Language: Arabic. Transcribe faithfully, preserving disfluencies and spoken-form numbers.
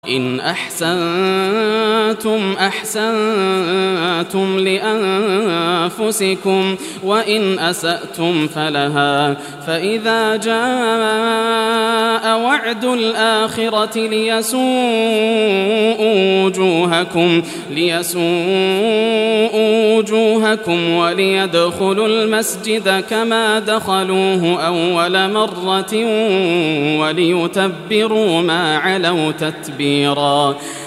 إن أحسنتم أحسنتم لأنفسكم وإن أسأتم فلها فإذا جاء وعد الآخرة ليسوءوا وجوهكم, ليسوءوا وجوهكم وليدخلوا المسجد كما دخلوه أول مرة وليتبروا ما علوا تتبيرا.